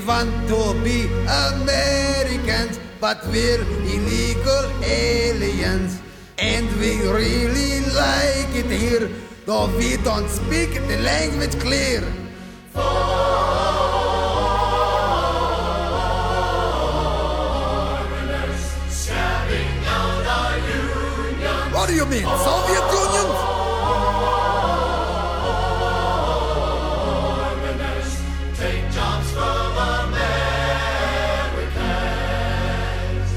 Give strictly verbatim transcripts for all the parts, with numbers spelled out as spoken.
want to be Americans, but we're illegal aliens. And we really like it here, though we don't speak the language clear. Foreigners scamming out our union. What do you mean, Soviet Union? Foreigners take jobs from Americans.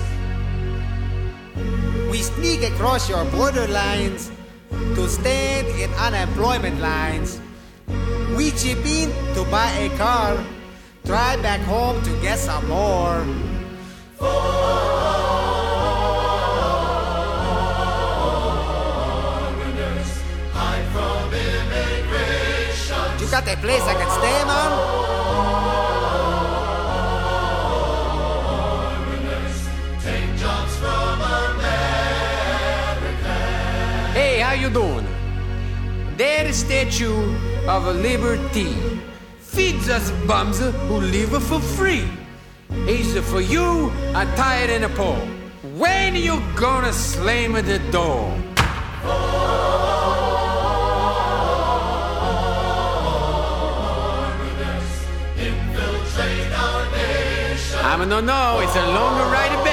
We sneak across your borderlines to stand in unemployment lines. We chip in to buy a car, drive back home to get some more. Foreigners hide from immigration. You got a place I can stay, man? Foreigners take jobs from Americans. Hey, how you doing? There is Statue of Liberty. Feeds us bums who live for free. Is it for you, I'm tired and a poor. When you gonna slam the door? Foreigners infiltrate our nation. I don't know, it's a longer ride back.